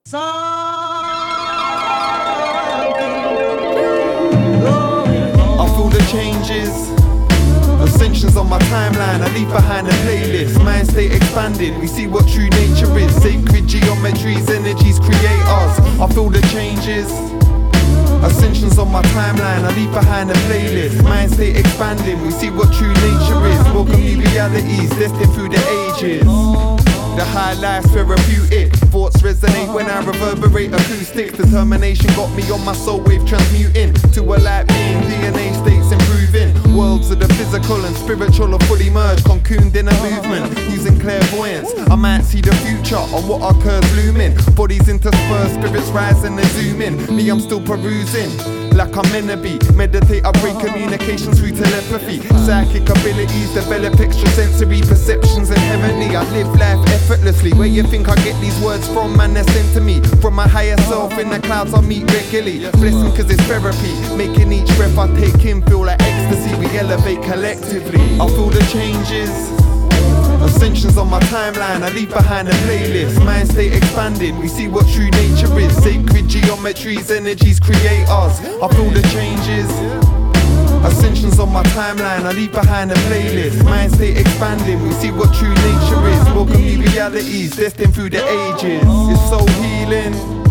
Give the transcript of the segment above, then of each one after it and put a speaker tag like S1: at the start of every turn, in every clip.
S1: I feel the changes, ascensions on my timeline. I leave behind a playlist. Mind state expanding, we see what true nature is. Sacred geometries, energies create us. I feel the changes, ascensions on my timeline. I leave behind a playlist. Mind state expanding, we see what true nature is. Welcome new realities, destined through the ages. The high life's therapeutic. Thoughts resonate when I reverberate acoustics. Determination got me on my soul wave transmuting to a light being. DNA states improving. Worlds of the physical and spiritual are fully merged, cocooned in a movement. Using clairvoyance, I might see the future on what occurs looming. Bodies interspersed, spirits rising and zooming. Me, I'm still perusing like I'm meant to be. Meditate, I break communications through telepathy. Psychic abilities, develop extrasensory perceptions inherently. I live life effortlessly. Where you think I get these words from, man, they're sent to me from my higher self in the clouds I meet regularly. Blessing cause it's therapy, making each breath I take in feel like ecstasy. We elevate collectively. I feel the changes, ascensions on my timeline. I leave behind a playlist. Mind state expanding, we see what true nature is. Sacred geometries, energies create us. I feel the changes, ascensions on my timeline. I leave behind a playlist. Mind state expanding, we see what true nature is. Welcome new realities, destined through the ages. It's soul healing,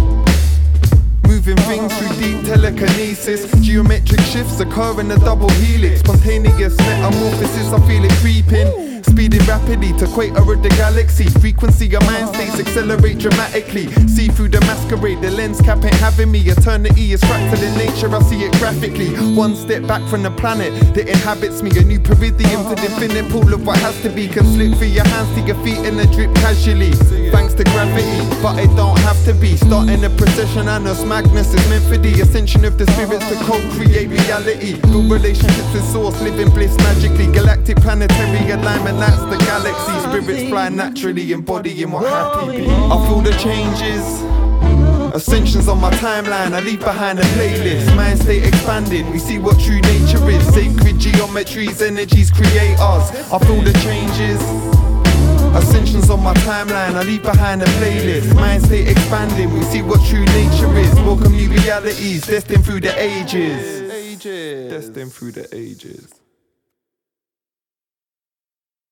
S1: moving things through deep telekinesis. Geometric shifts occur in a double helix. Spontaneous metamorphosis, I feel it creeping. Speeding rapidly to equator of the galaxy. Frequency of mind states accelerate dramatically. See through the masquerade, the lens cap ain't having me. Eternity is fractal in nature, I see it graphically. One step back from the planet that inhabits me. A new peridium to the infinite pool of what has to be. Can slip through your hands to your feet in a drip casually. Thanks to gravity, but it don't have to be. Starting a procession, Annus Magnus is meant for the ascension of the spirits to co-create reality. Build relationships with source, living bliss magically. Galactic planetary alignment, that's the galaxy. Spirits fly naturally, embodying what happy be. I feel the changes, ascensions on my timeline. I leave behind a playlist. Mind state expanding, we see what true nature is. Sacred geometries, energies create us. I feel the changes, ascensions on my timeline. I leave behind a playlist. Mind state expanding, we see what true nature is. Welcome new realities, destined through the ages. Destined through the ages.